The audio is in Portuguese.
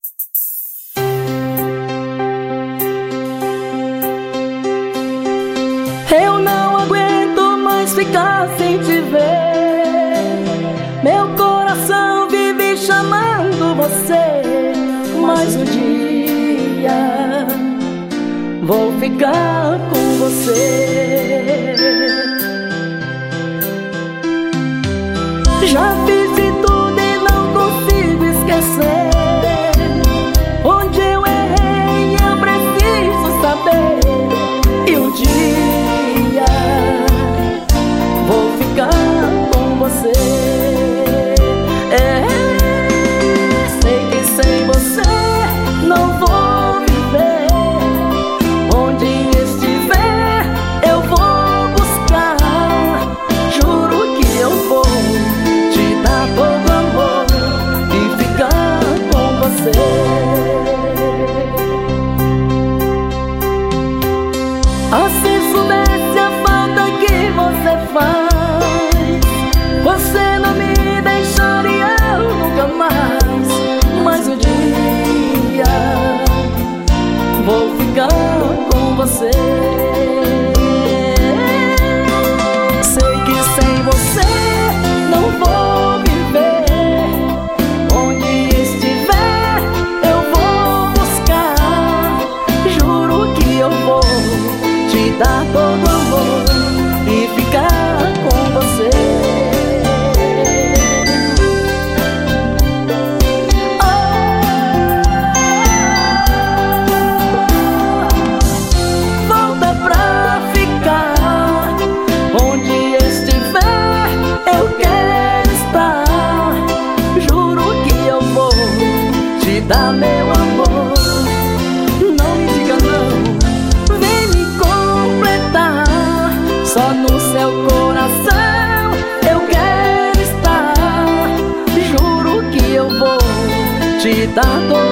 Eu não aguento mais ficar sem te ver. Meu coração vive chamando você. Mais um dia vou ficar com você. Já fiz de tudo e não consigo esquecer. Onde eu errei eu preciso saber. E um dia vou ficar com você. Sei que sem você não vou viver. Onde estiver eu vou buscar. Juro que eu vou te dar todo amor e ficar com você. Se soubesse a falta que você faz, você não me deixaria nunca mais. Mas um dia vou ficar com você. Sei que sem você não vou viver. Onde estiver eu vou buscar. Juro que eu vou te dar todo amor e ficar com você. Volta pra ficar. Onde estiver eu quero estar. Juro que eu vou te dar meu amor. Não me diga não, vem me completar. Só no seu coração eu quero estar. Juro que eu vou te dar todo